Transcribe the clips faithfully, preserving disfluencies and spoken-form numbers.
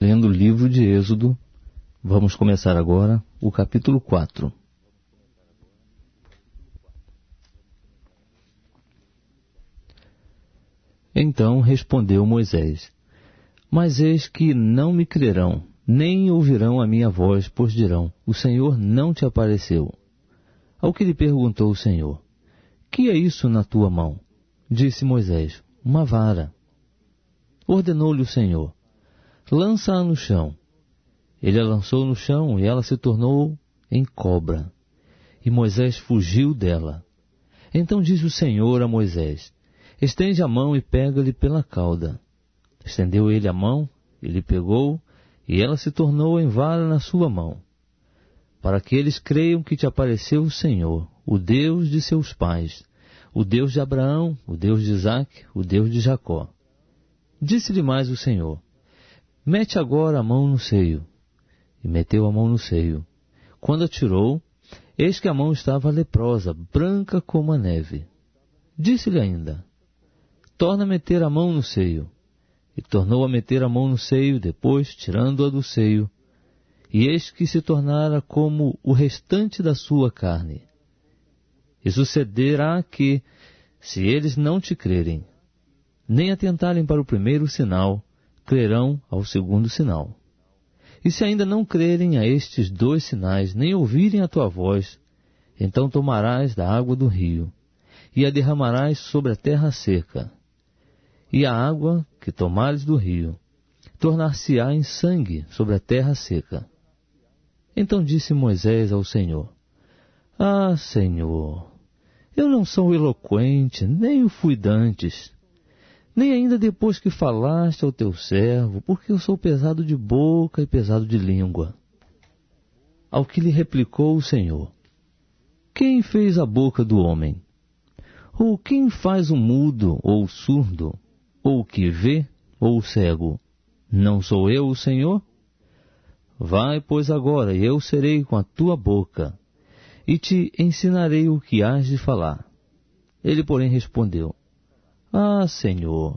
Lendo o livro de Êxodo, vamos começar agora o capítulo quatro. Então respondeu Moisés: Mas eis que não me crerão, nem ouvirão a minha voz, pois dirão: O Senhor não te apareceu. Ao que lhe perguntou o Senhor: Que é isso na tua mão? Disse Moisés: Uma vara. Ordenou-lhe o Senhor: Lança-a no chão. Ele a lançou no chão e ela se tornou em cobra. E Moisés fugiu dela. Então disse o Senhor a Moisés: Estende a mão e pega-lhe pela cauda. Estendeu ele a mão, ele pegou, e ela se tornou em vara na sua mão, para que eles creiam que te apareceu o Senhor, o Deus de seus pais, o Deus de Abraão, o Deus de Isaque, o Deus de Jacó. Disse-lhe mais o Senhor: Mete agora a mão no seio. E meteu a mão no seio. Quando a tirou, eis que a mão estava leprosa, branca como a neve. Disse-lhe ainda: Torna a meter a mão no seio. E tornou a meter a mão no seio, depois, tirando-a do seio, e eis que se tornara como o restante da sua carne. E sucederá que, se eles não te crerem, nem atentarem para o primeiro sinal, crerão ao segundo sinal. E se ainda não crerem a estes dois sinais, nem ouvirem a tua voz, então tomarás da água do rio, e a derramarás sobre a terra seca. E a água que tomares do rio, tornar-se-á em sangue sobre a terra seca. Então disse Moisés ao Senhor: Ah, Senhor, eu não sou eloquente, nem o fui dantes, nem ainda depois que falaste ao teu servo, porque eu sou pesado de boca e pesado de língua. Ao que lhe replicou o Senhor: Quem fez a boca do homem? Ou quem faz o mudo ou o surdo, ou o que vê ou o cego? Não sou eu o Senhor? Vai, pois, agora, e eu serei com a tua boca, e te ensinarei o que hás de falar. Ele, porém, respondeu: Ah, Senhor,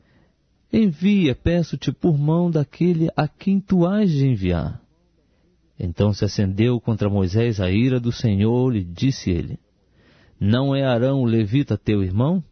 envia, peço-te, por mão daquele a quem tu hás de enviar. Então se acendeu contra Moisés a ira do Senhor, e disse ele: Não é Arão o levita teu irmão?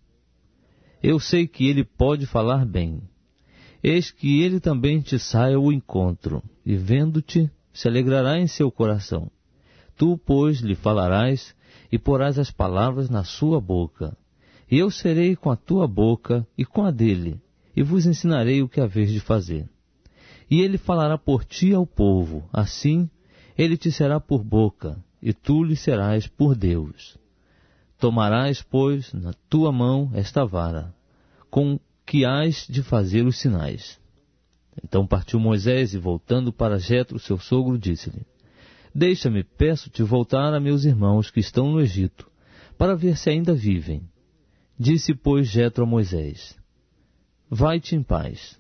Eu sei que ele pode falar bem. Eis que ele também te sai ao encontro, e vendo-te, se alegrará em seu coração. Tu, pois, lhe falarás, e porás as palavras na sua boca. E eu serei com a tua boca e com a dele, e vos ensinarei o que haveis de fazer. E ele falará por ti ao povo, assim ele te será por boca, e tu lhe serás por Deus. Tomarás, pois, na tua mão esta vara, com que hás de fazer os sinais. Então partiu Moisés, e voltando para Jetro, seu sogro, disse-lhe: Deixa-me, peço-te, voltar a meus irmãos que estão no Egito, para ver se ainda vivem. Disse, pois, Jetro a Moisés: Vai-te em paz.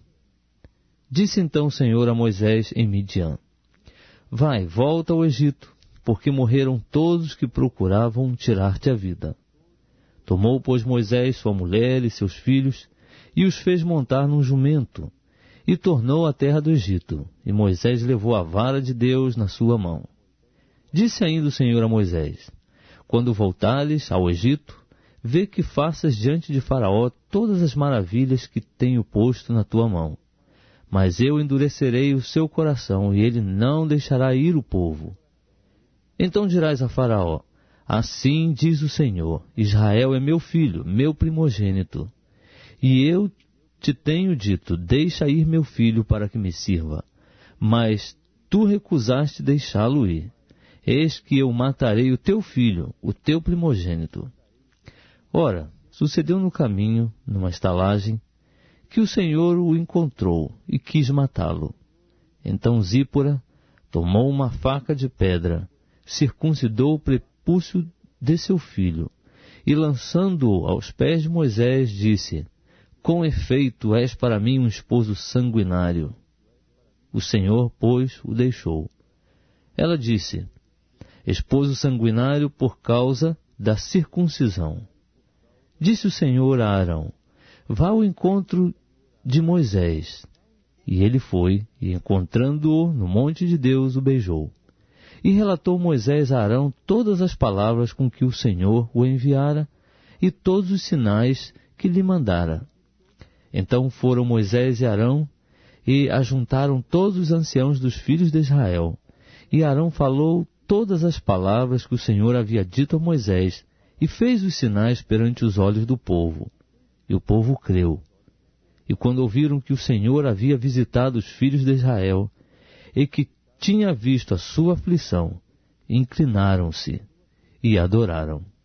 Disse então o Senhor a Moisés em Midian: Vai, volta ao Egito, porque morreram todos que procuravam tirar-te a vida. Tomou, pois, Moisés sua mulher e seus filhos, e os fez montar num jumento, e tornou à terra do Egito, e Moisés levou a vara de Deus na sua mão. Disse ainda o Senhor a Moisés: Quando voltares ao Egito, vê que faças diante de Faraó todas as maravilhas que tenho posto na tua mão. Mas eu endurecerei o seu coração, e ele não deixará ir o povo. Então dirás a Faraó: Assim diz o Senhor: Israel é meu filho, meu primogênito. E eu te tenho dito: Deixa ir meu filho para que me sirva. Mas tu recusaste deixá-lo ir. Eis que eu matarei o teu filho, o teu primogênito. Ora, sucedeu no caminho, numa estalagem, que o Senhor o encontrou e quis matá-lo. Então Zípora tomou uma faca de pedra, circuncidou o prepúcio de seu filho, e lançando-o aos pés de Moisés, disse: Com efeito és para mim um esposo sanguinário. O Senhor, pois, o deixou. Ela disse: Esposo sanguinário por causa da circuncisão. Disse o Senhor a Arão: Vá ao encontro de Moisés, E ele foi, e encontrando-o no monte de Deus, o beijou. E relatou Moisés a Arão todas as palavras com que o Senhor o enviara, e todos os sinais que lhe mandara. Então foram Moisés e Arão, e ajuntaram todos os anciãos dos filhos de Israel. E Arão falou todas as palavras que o Senhor havia dito a Moisés, e fez os sinais perante os olhos do povo. E o povo creu. E quando ouviram que o Senhor havia visitado os filhos de Israel, e que tinha visto a sua aflição, inclinaram-se e adoraram.